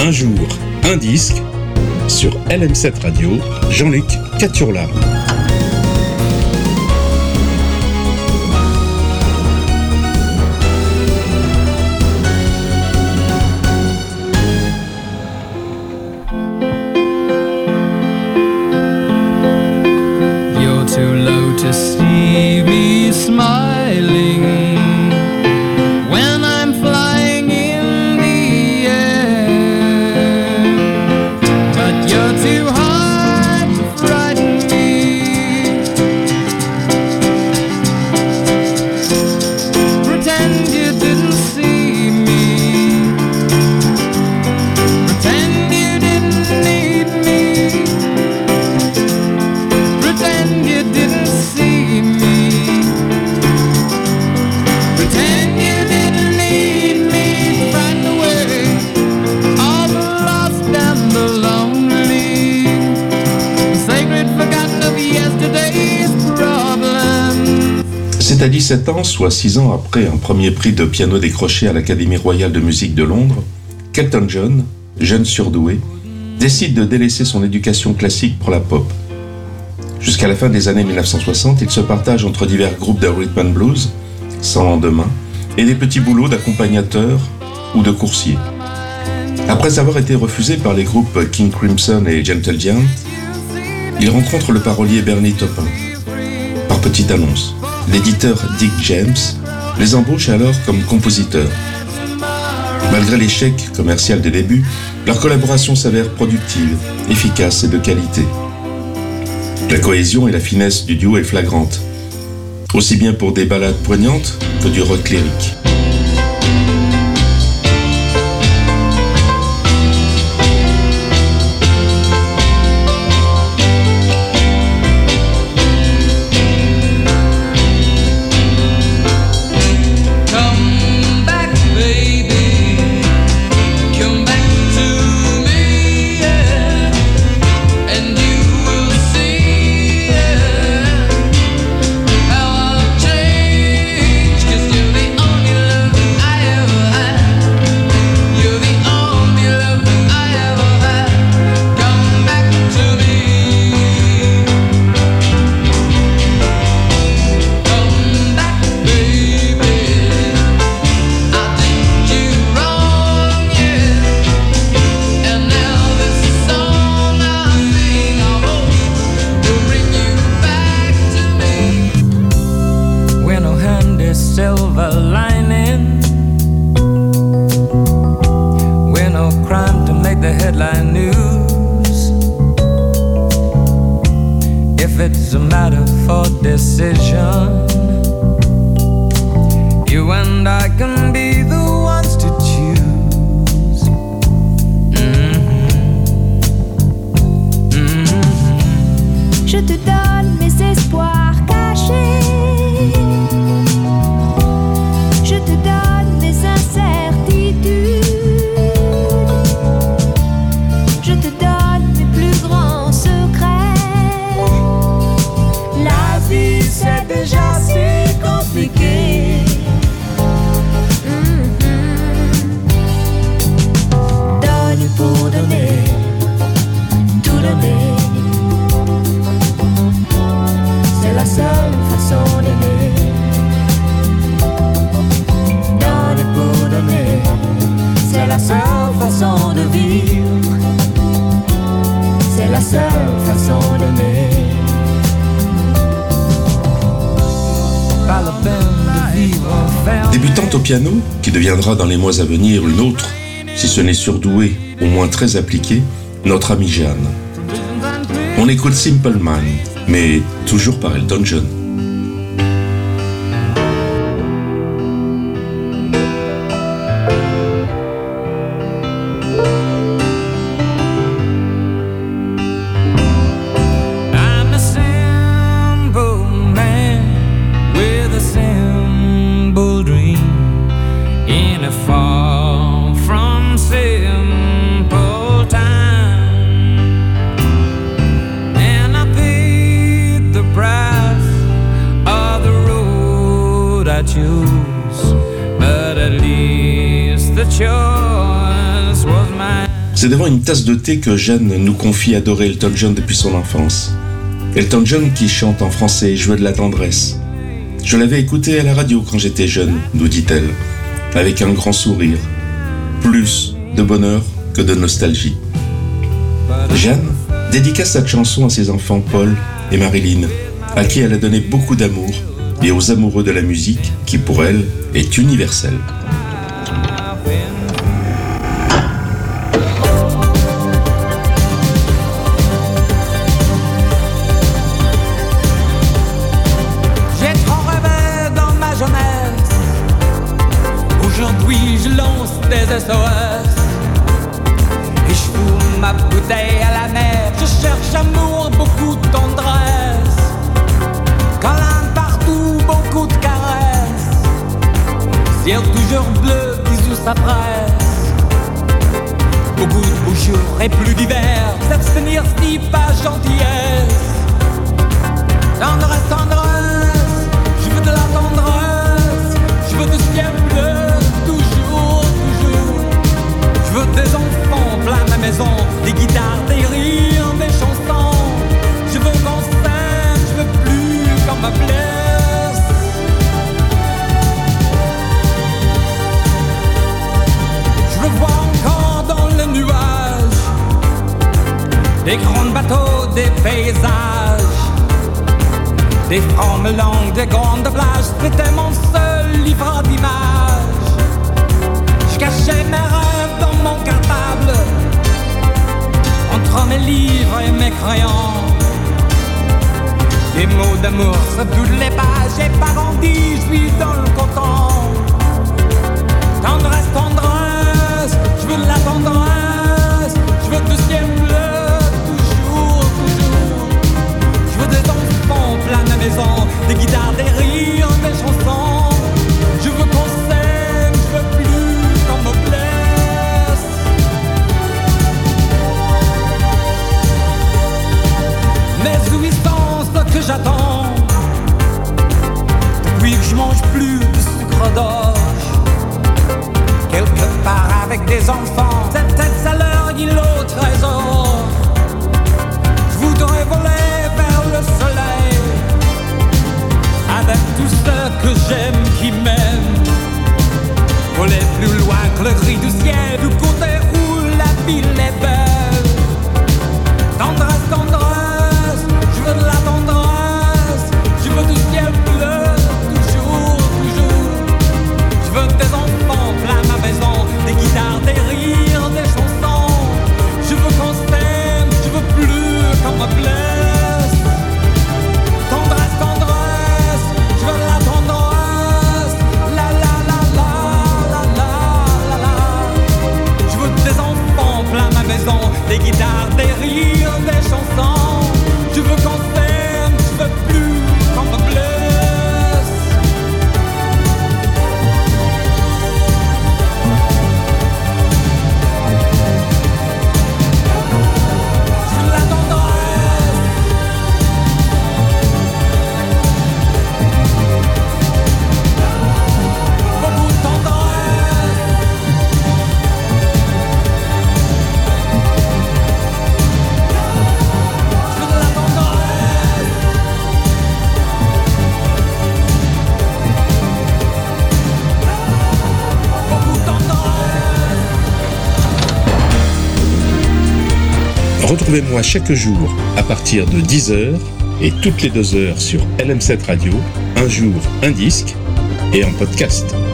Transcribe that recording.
Un jour, un disque, sur LM7 Radio, Jean-Luc Caturla. You're too low to see me smiling when I'm flying in the air, but you're too hard to frighten me. Pretend you didn't see me, pretend you didn't need me, pretend you didn't see me, pretend you didn't need me. Find a way, all the lost and the lonely, the sacred forgotten of yesterday's problems. C'est à 17 ans, soit 6 ans après un premier prix de piano décroché à l'Académie royale de musique de Londres, qu'Elton John, jeune surdoué, décide de délaisser son éducation classique pour la pop. Jusqu'à la fin des années 1960, il se partage entre divers groupes de rhythm and blues, sans lendemain, et des petits boulots d'accompagnateur ou de coursier. Après avoir été refusé par les groupes King Crimson et Gentle Giant, il rencontre le parolier Bernie Taupin. Par petite annonce, l'éditeur Dick James les embauche alors comme compositeurs. Malgré l'échec commercial des débuts, leur collaboration s'avère productive, efficace et de qualité. La cohésion et la finesse du duo est flagrante, aussi bien pour des ballades poignantes que du rock lyrique. Come back, baby, come back to me, yeah, and you will see, yeah, how I've changed. 'Cause you're the only love that I ever had. You're the only love that I ever had. Come back to me. Come back, baby. I did you wrong, yeah. And now this song I sing, I hope will bring you back to me. We're no handy silver lining. We're no crime to make the headline news. If it's a matter for decision, you and I can be the ones to choose. Je te donne mes espoirs cachés. Je te donne mes incertitudes. Je te donne mes plus grands secrets. La vie c'est déjà si compliqué. Donne pour donner, tout donner. C'est la seule façon d'aimer. Donner pour donner, c'est la seule façon de vivre. C'est la seule façon d'aimer. Pas la peine de vivre enfermé. Débutante au piano, qui deviendra dans les mois à venir une autre, si ce n'est surdouée, au moins très appliquée, notre amie Jeanne. On écoute Simple Mind, mais toujours par Elton John. I'm a simple man with a simple dream in a far from simple time, and I paid the price of the road I choose, but at least the choice was mine. C'est devant une tasse de thé que Jeanne nous confie adorer Elton John depuis son enfance. Elton John qui chante en français « Je veux de la tendresse ». Je l'avais écouté à la radio quand j'étais jeune, nous dit-elle, avec un grand sourire. Plus de bonheur que de nostalgie. Jeanne dédicace cette chanson à ses enfants Paul et Marilyn, à qui elle a donné beaucoup d'amour, et aux amoureux de la musique, qui pour elle est universelle. J'ai trop rêvé dans ma jeunesse. Aujourd'hui je lance des SOS. Et je fous ma bouteille à la mer. Je cherche amour, beaucoup de tendresse. Câlin partout, beaucoup de caresses. Ciel toujours bleu, bisous ça presse. Beaucoup de beaux jours et plus d'hiver. S'abstenir ce n'est pas gentillesse. Tendresse, tendresse, je veux de la tendresse. Je veux du ciel bleu, toujours, toujours. Je veux des enfants plein ma maison, des guitares, des rires, des chansons. Je veux qu'on s'aime, je veux plus qu'on me blesse. Je veux voir encore dans les nuages des grands bateaux, des paysages, des francs mélanges, des grandes plages. C'était mon seul livre d'images. Je cachais mes rêves dans mon cartable, entre mes livres et mes crayons. Des mots d'amour sur toutes les pages. J'ai pas grandi, je vis dans le coton. Tendresse, tendresse, je veux de la tendresse. Je veux du ciel bleu, toujours, toujours. Je veux des enfants plein la maison, des guitares, des rires, des chansons. Je veux qu'on s'aime, je veux plus qu'on me blesse. Mes jouissances que j'attends, depuis que je mange plus de sucre d'orge. Quelque part avec des enfants, cette tête à l'heure, îlot, trésor. Je voudrais voler vers le soleil, avec tous ceux que j'aime, qui m'aiment. Voler plus loin que le gris du ciel, du côté où la ville est belle. Tendresse, tendresse, je veux de la tendresse. Je veux du ciel bleu, toujours, toujours. Je veux des enfants plein ma maison, des guitares, des rires, des chansons. Je veux qu'on s'aime, je veux plus qu'on me blesse. Tendresse, tendresse, je veux de la tendresse. La la la la la la la la. Je veux des enfants plein ma maison, des guitares, des rires, des chansons. Je veux qu'on s'aime, je veux plus qu'on me blesse. Je veux la tendresse. Beaucoup de tendresse. Je veux de la tendresse. Beaucoup de tendresse. Retrouvez-moi chaque jour à partir de 10h et toutes les 2 heures sur LM7 Radio, un jour, un disque et en podcast.